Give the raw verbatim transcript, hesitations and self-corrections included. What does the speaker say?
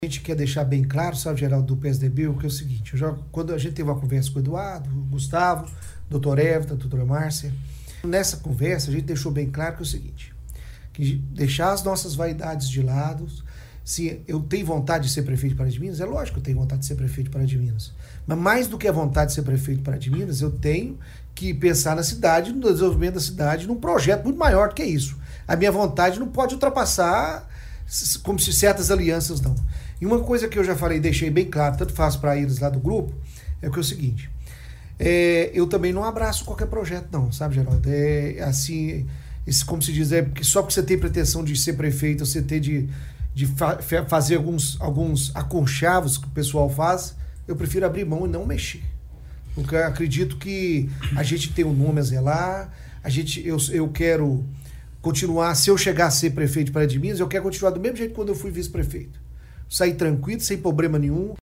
A gente quer deixar bem claro, sabe, Geraldo, do P S D B, o que é o seguinte, eu já, quando a gente teve uma conversa com o Eduardo, o Gustavo, doutor Everton, a doutora Márcia, nessa conversa a gente deixou bem claro que é o seguinte, que deixar as nossas vaidades de lado. Se eu tenho vontade de ser prefeito de Pará de Minas, é lógico que eu tenho vontade de ser prefeito de Pará de Minas, mas mais do que a vontade de ser prefeito de Pará de Minas, eu tenho que pensar na cidade, no desenvolvimento da cidade, num projeto muito maior do que isso. A minha vontade não pode ultrapassar como se certas alianças não. E uma coisa que eu já falei, deixei bem claro, tanto faço para eles lá do grupo, é que é o seguinte, é, eu também não abraço qualquer projeto não, sabe, Geraldo? É assim, esse, como se diz, é porque só porque você tem pretensão de ser prefeito, você tem de, de fa fazer alguns, alguns aconchavos que o pessoal faz, eu prefiro abrir mão e não mexer. Porque eu acredito que a gente tem um nome a zelar, a gente, eu, eu quero continuar, se eu chegar a ser prefeito de Pará de Minas, eu quero continuar do mesmo jeito que quando eu fui vice-prefeito. Sair tranquilo, sem problema nenhum.